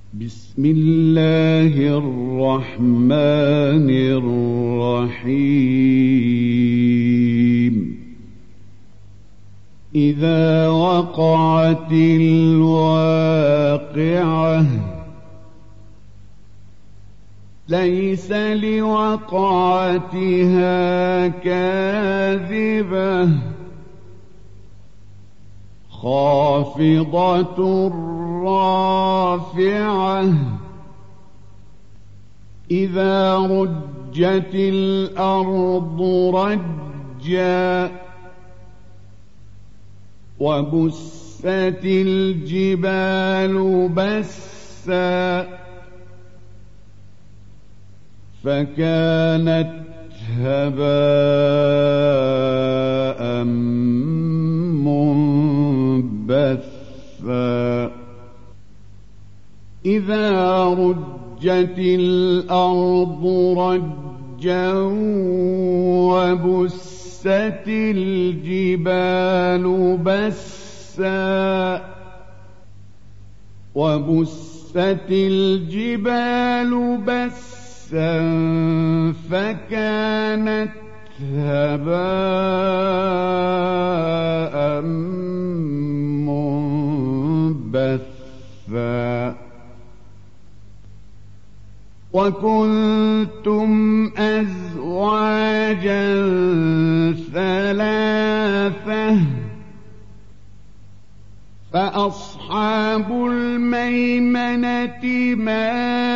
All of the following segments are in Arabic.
بسم الله الرحمن الرحيم إذا وقعت الواقعة ليس لوقعتها كاذبة خافضة رافعة إذا رجت الأرض رجا وبست الجبال بسا فكانت هباء منبثا إذا رجت الأرض رجا وبست الجبال بسا فكانت هباء منبثا وكنتم أزواجا ثلاثة فأصحاب الميمنة ما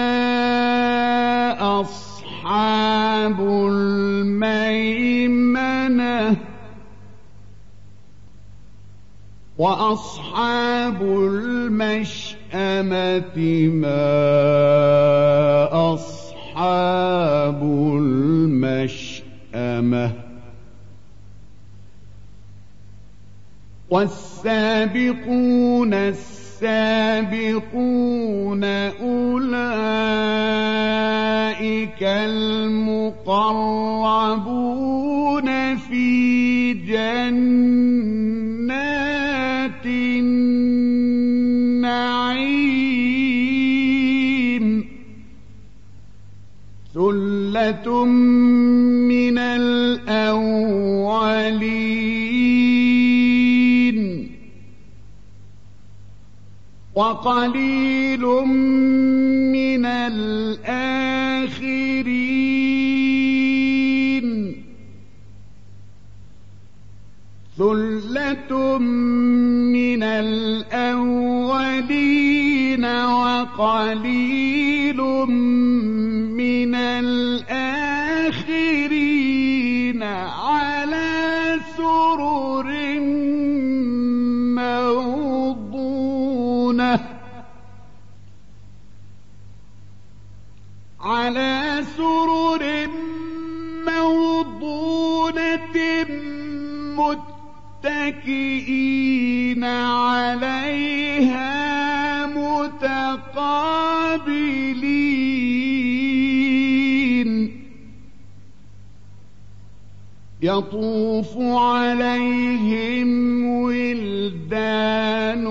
أصحاب الميمنة وأصحاب المشأمة ما أصحاب المشأمة والسابقون السابقون أولئك المقربون في جنات النعيم ثلة من الأولين وقليل من الآخرين ثلة من الأولين وقليل من الآخرين على سرر موضونة متكئين عليها متقابلين يطوف عليهم ولدان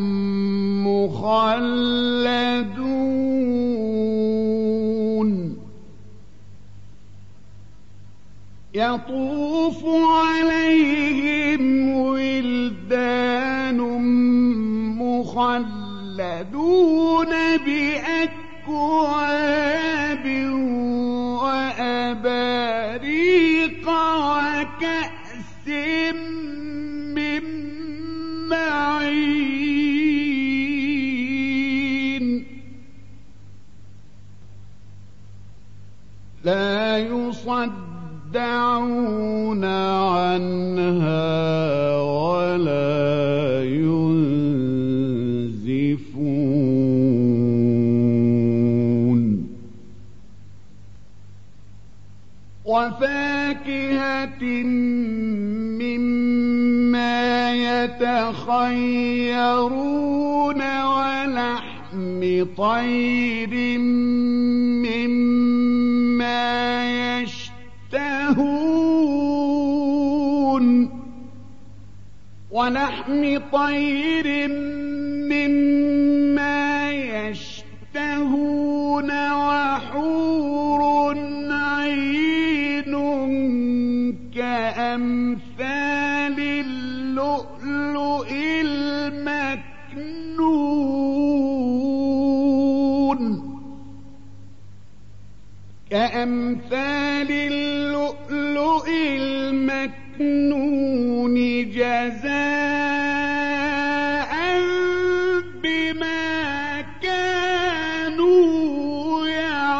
مخلدون يطوف عليهم ولدان مخلدون بأكواب وأباريق وكأس من معين لا يصدعون عنها ولا ينزفون وفاكهة مما يتخيرون ولحم طير مما يشتهون ولحم طير مما يشتهون مكنون كأمثال اللؤلؤ المكنون جزاء بما كانوا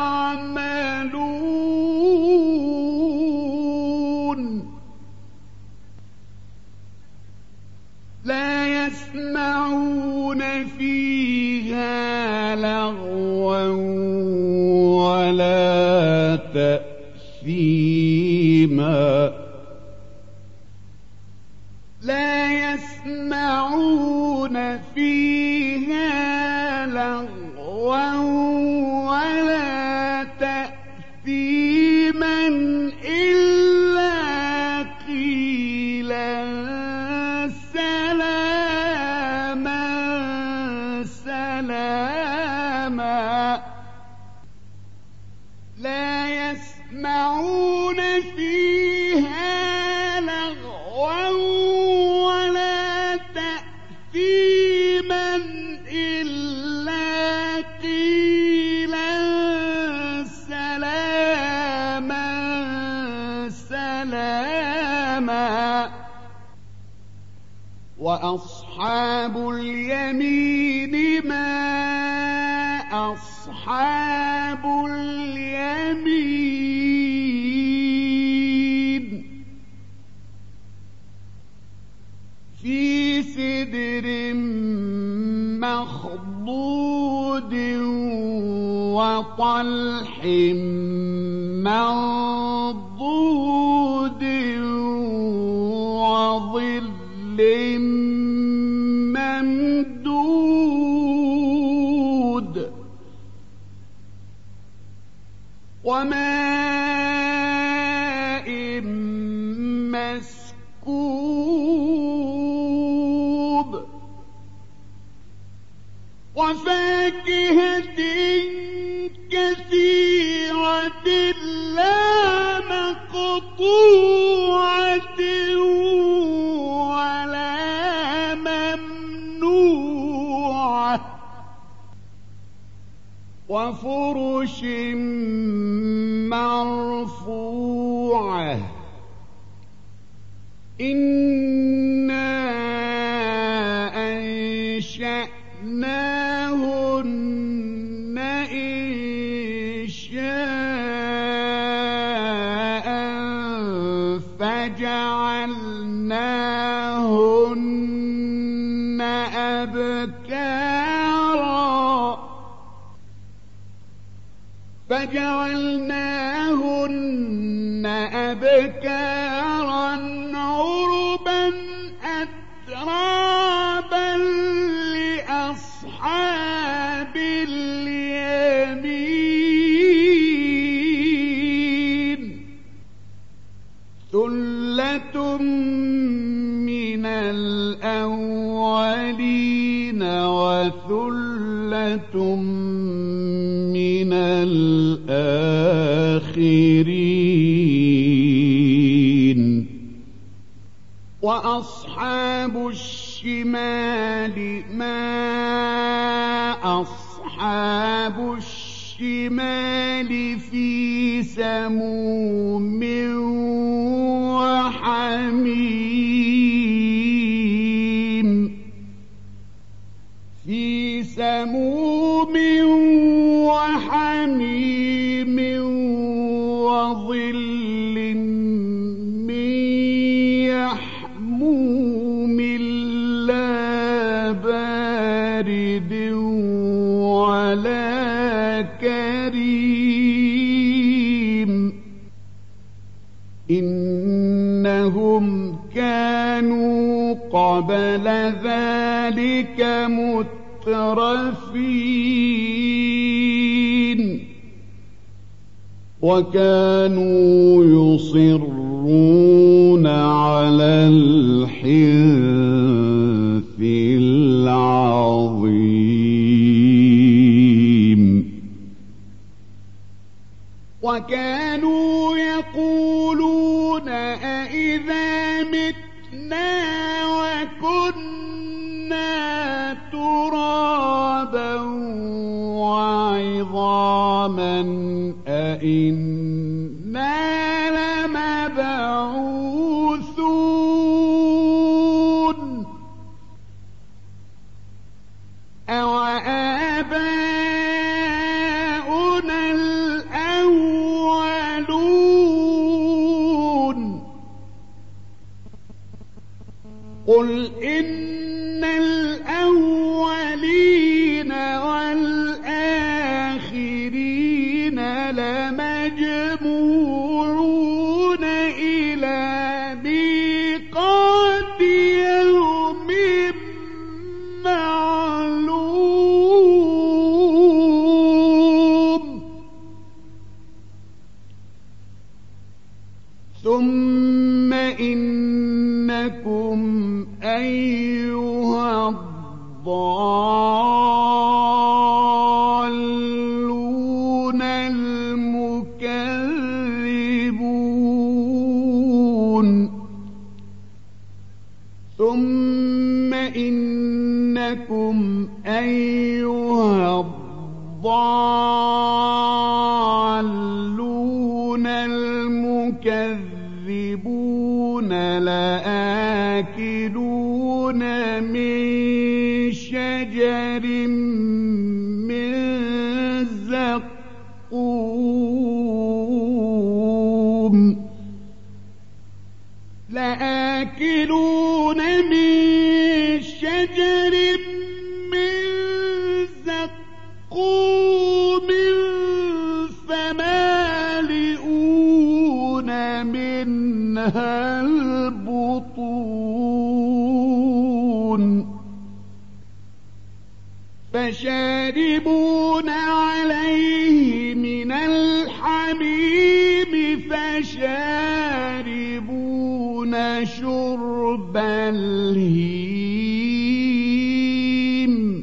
يعملون لا يسمعون فيها لغوا ولا تأثيما لا يسمعون فيها لغوا ولا تأثيما إلا قيلا سلاما سلاما لا يسمعون فيها لغوا ولا تأثيما إلا قيلا سلاما سلاما وأصحاب اليمين ما أصحاب اليمين في سدر مخضود وطلح منضود وظل ممدود وماء مسكوب وفاكهة كثيرة لا مقطوعة ولا ممنوعة وفرش مرفوعة إنا أنشأناهن إنشاء فجعلناهن أبكارا عربا أترابا لأصحاب اليمين ثلة من الأولين وثلة من الآخرين وأصحاب الشمال ما أصحاب الشمال في سموم وحميم في سموم وحميم وظل من يحموم لا بارد ولا كريم إنهم كانوا قبل ذلك مترفين وكانوا يصرون على الحنث العظيم وكانوا يقولون أإذا متنا وكنا ترابا أوآباؤنا الأولون قل إن الأولين والآخرين لمجموعون إلى ميقات يوم معلوم ثم إنكم أيها الضالون المكذبون ثم إنكم أيها الضالون المكذبون لآكلون من شجر من زقوم لآكلون من شجر من زقوم فمالئون منها البطون فشاربون عليه من الحميم فشاربون شرب الهيم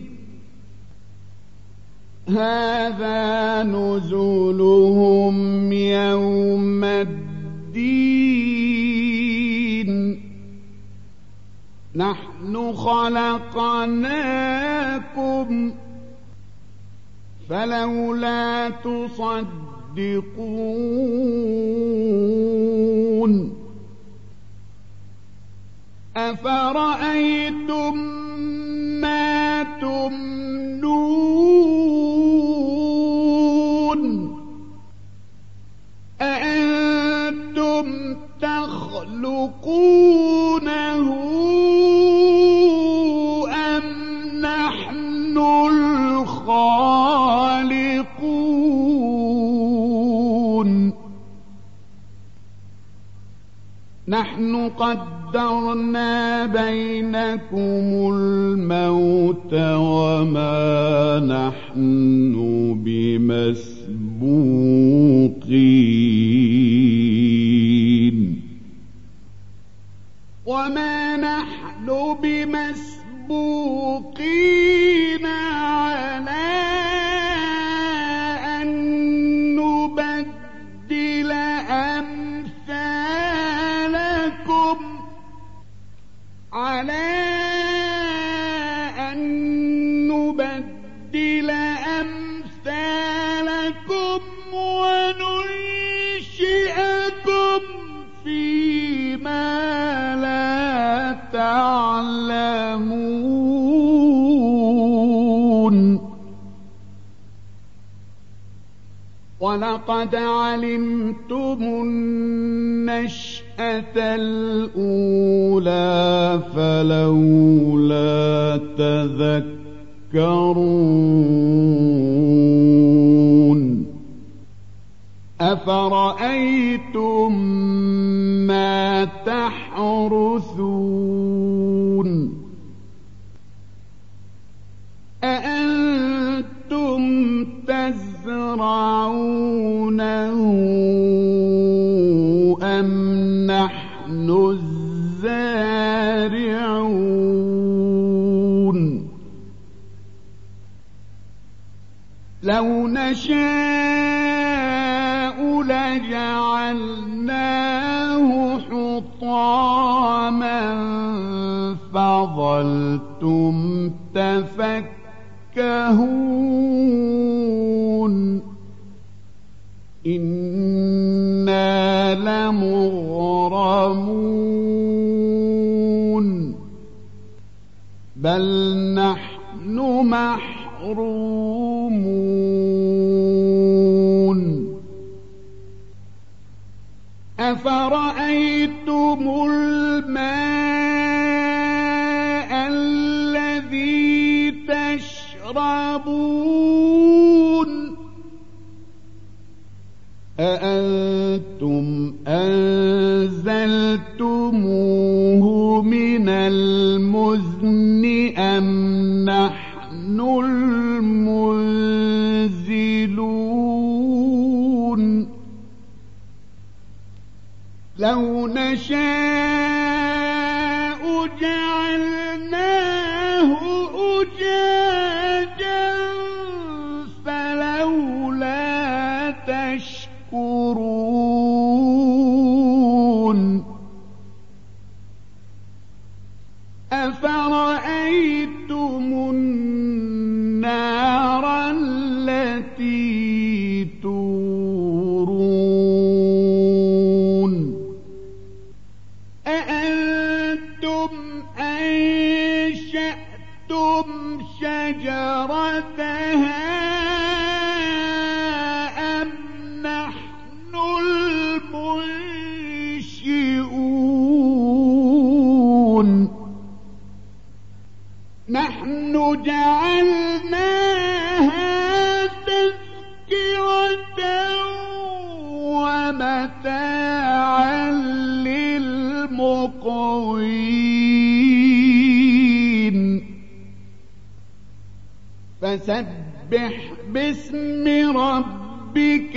هذا نزلهم يوم الدين نحن خلقناكم فلولا تصدقون أفرأيتم ما تمنون أأنتم تخلقونه أم نحن الخالقون نحن قدرنا بينكم الموت وما نحن بمسبوقين على أن نبدل أمثالكم وننشئكم فيما لا تعلمون ولقد علمتم النشأة الأولى فلولا تذكرون أفرأيتم ما تحرثون أأنتم تزرعونه أم نحن الزارعون لو نشاء لجعلناه حطاما فظلتم تفكهون إنا لمغرمون بل نحن محرومون أفرأيتم الماء الذي تشربون أأنتم أنزلتموه من المزن أم نحن المنزلون لو نشاء جعلناه أجاجا فلولا تشكرون أفرأيتم النار التي تورون أأنتم أنشأتم شجرتها أم نحن المنشئون نحن جعلناها تذكرة ومتاعا للمقوين فسبح باسم ربك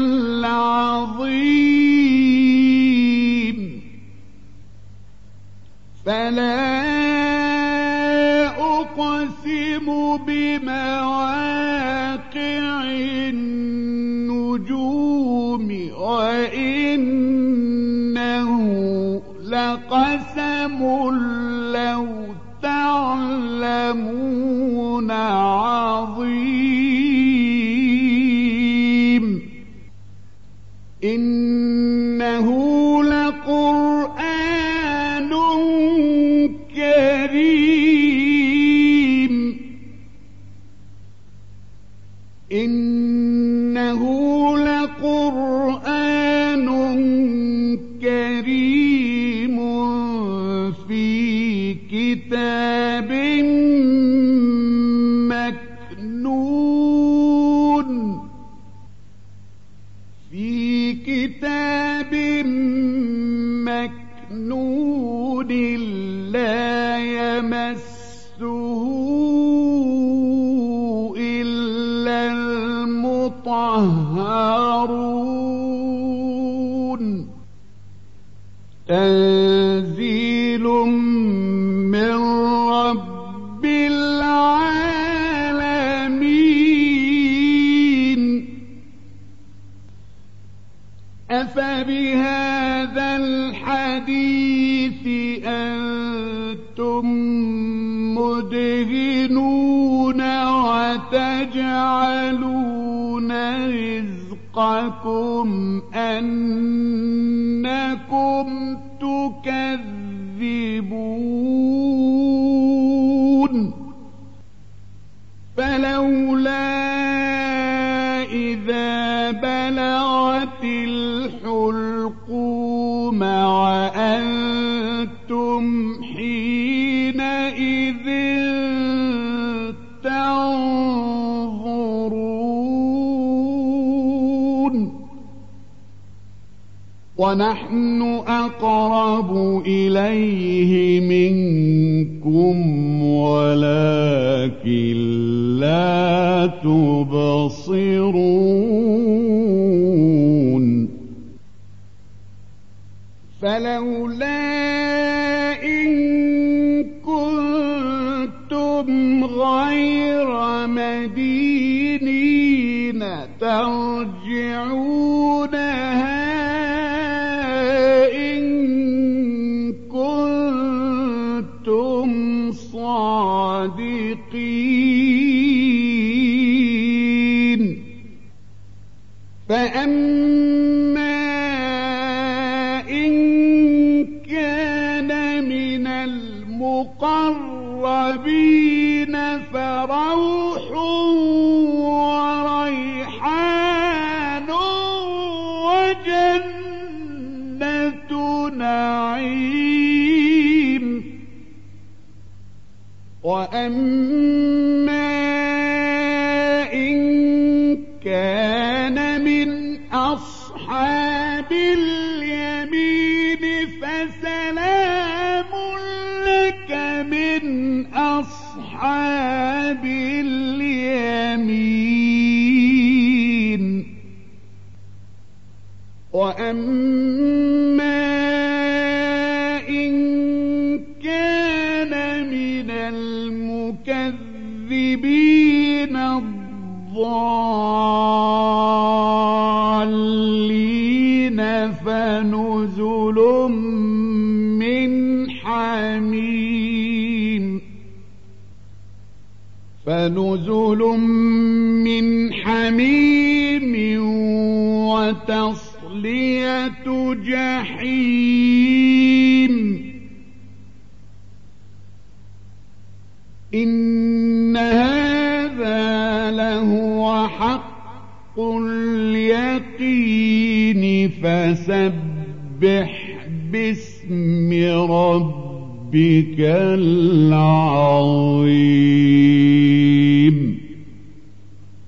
العظيم فلا أقسم بمواقع النجوم وإنه لقسم لو تعلمون عظيم إنه لقرآن كريم إنه لقرآن كريم في كتاب مكنون في كتاب مكنون لا يمسه إلا المطهرون تنزيل من رب العالمين أفبهذا الحديث أنتم مدهنون وتجعلون رزقكم أنكم تكذبون فلولا إذا بلغت الحلقوم وأنتم حينئذ تنظرون ونحن أقرب إليه منكم ولكن لا تبصرون فلولا إن كنتم غير مدينين ترجعونها إن كنتم صادقين فأما إن كان من المقربين فرب روح وريحان وجنة نعيم. وأما إن كان من أصحاب اليمين فسلام لك من أصحاب اليمين. وأما إن كان من المكذبين الضالين فنزل من حميم وتصلية جحيم. إن هذا لهو حق اليقين فسبح باسم ربك العظيم.